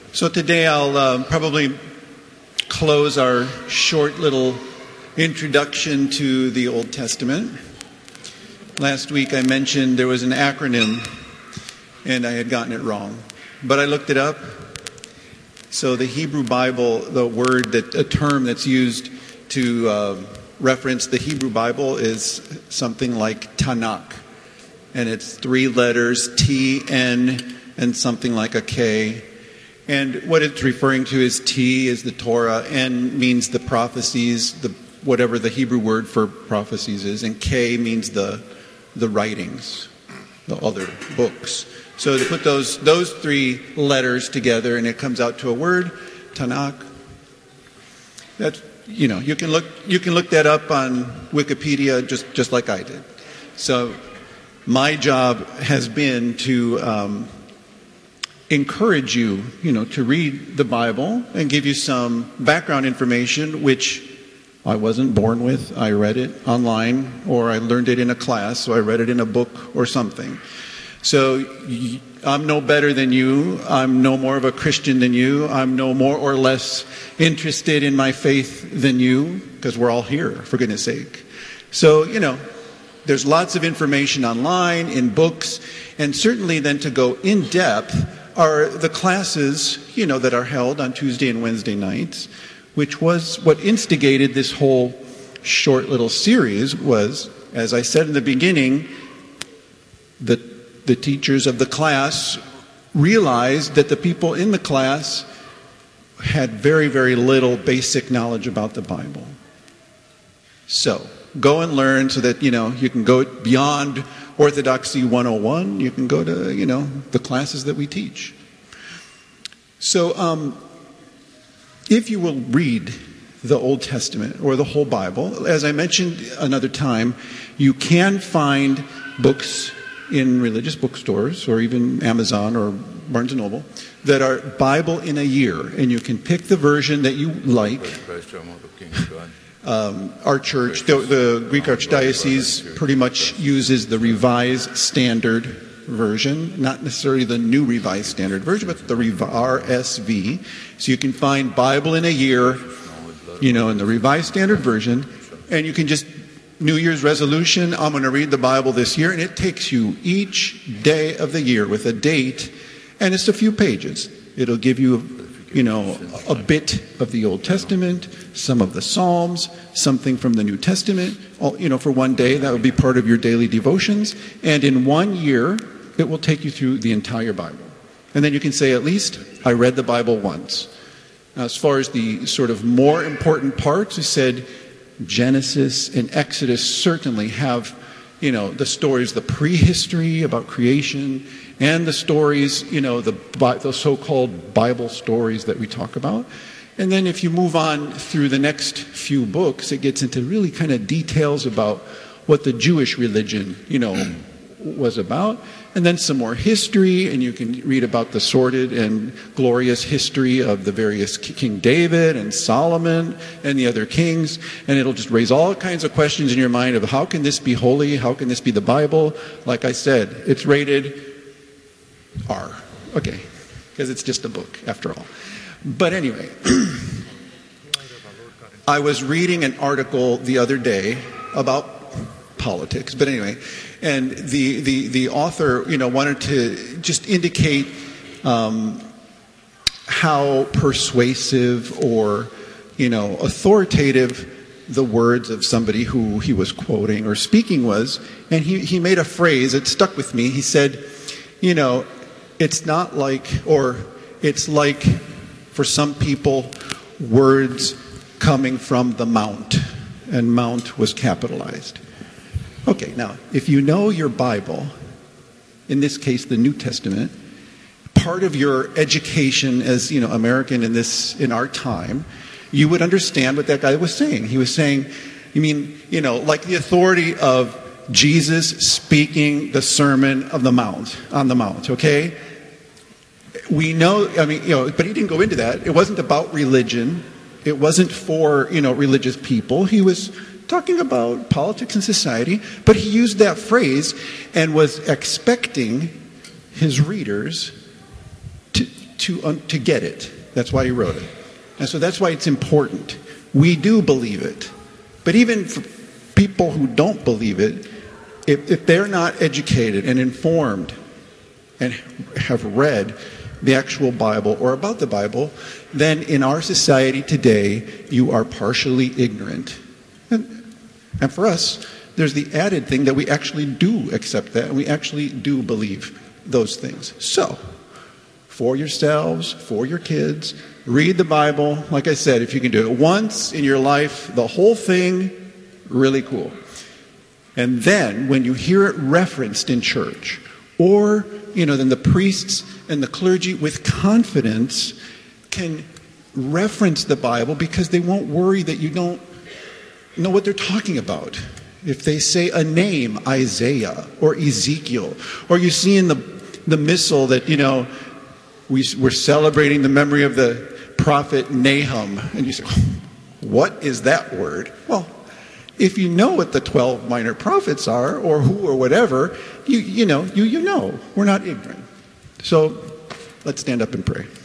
So today I'll probably close our short little introduction to the Old Testament. Last week I mentioned there was an acronym and I had gotten it wrong, but I looked it up. So the Hebrew Bible, a term that's used to reference the Hebrew Bible is something like Tanakh. And it's 3 letters, T, N, and something like a K. And what it's referring to is T is the Torah, N means the prophecies, whatever the Hebrew word for prophecies is, and K means the writings, the other books. So they put those 3 letters together, and it comes out to a word, Tanakh. That's, you can look that up on Wikipedia just like I did. So my job has been to encourage you, to read the Bible and give you some background information, which I wasn't born with. I read it online, or I learned it in a class, so I read it in a book or something. So I'm no better than you. I'm no more of a Christian than you. I'm no more or less interested in my faith than you, because we're all here, for goodness sake. So, there's lots of information online, in books, and certainly then to go in depth are the classes, that are held on Tuesday and Wednesday nights, which was what instigated this whole short little series was, as I said in the beginning, the teachers of the class realized that the people in the class had very, very little basic knowledge about the Bible. So, go and learn so that, you can go beyond Orthodoxy 101. You can go to, the classes that we teach. So, if you will read the Old Testament or the whole Bible, as I mentioned another time, you can find books in religious bookstores or even Amazon or Barnes & Noble that are Bible in a year, and you can pick the version that you like. Our church, the Greek Archdiocese, pretty much uses the Revised Standard Version, not necessarily the New Revised Standard Version, but the RSV. So you can find Bible in a year, in the Revised Standard Version, and you can just, New Year's resolution, I'm going to read the Bible this year, and it takes you each day of the year with a date, and it's a few pages. It'll give you a bit of the Old Testament, some of the Psalms, something from the New Testament, for one day. That would be part of your daily devotions. And in 1 year, it will take you through the entire Bible. And then you can say, at least, I read the Bible once. Now, as far as the sort of more important parts, we said Genesis and Exodus certainly have, the stories, the prehistory about creation, and the stories, the so-called Bible stories that we talk about. And then if you move on through the next few books, it gets into really kind of details about what the Jewish religion, was about. And then some more history, and you can read about the sordid and glorious history of the various King David and Solomon and the other kings. And it'll just raise all kinds of questions in your mind of how can this be holy? How can this be the Bible? Like I said, it's rated R. Okay, because it's just a book after all. But anyway, I was reading an article the other day about politics, but anyway, and the author, wanted to just indicate how persuasive or, authoritative the words of somebody who he was quoting or speaking was. And he made a phrase that stuck with me. He said, it's not like, or it's like, for some people, words coming from the mount. And mount was capitalized. Okay, now, if you know your Bible, in this case, the New Testament, part of your education as, American in our time, you would understand what that guy was saying. He was saying, like the authority of Jesus speaking the Sermon on the Mount, okay? We know, but he didn't go into that. It wasn't about religion. It wasn't for, religious people. He was talking about politics and society, but he used that phrase and was expecting his readers to to get it. That's why he wrote it. And so that's why it's important. We do believe it. But even for people who don't believe it, if they're not educated and informed and have read the actual Bible or about the Bible, then in our society today, you are partially ignorant. And for us, there's the added thing that we actually do accept that, and we actually do believe those things. So, for yourselves, for your kids, read the Bible. Like I said, if you can do it once in your life, the whole thing, really cool. And then, when you hear it referenced in church, or, then the priests and the clergy with confidence can reference the Bible because they won't worry that you don't know what they're talking about. If they say a name, Isaiah or Ezekiel, or you see in the missal that, we're celebrating the memory of the prophet Nahum, and you say, what is that word? Well, if you know what the 12 minor prophets are, or who or whatever, you know. We're not ignorant. So let's stand up and pray.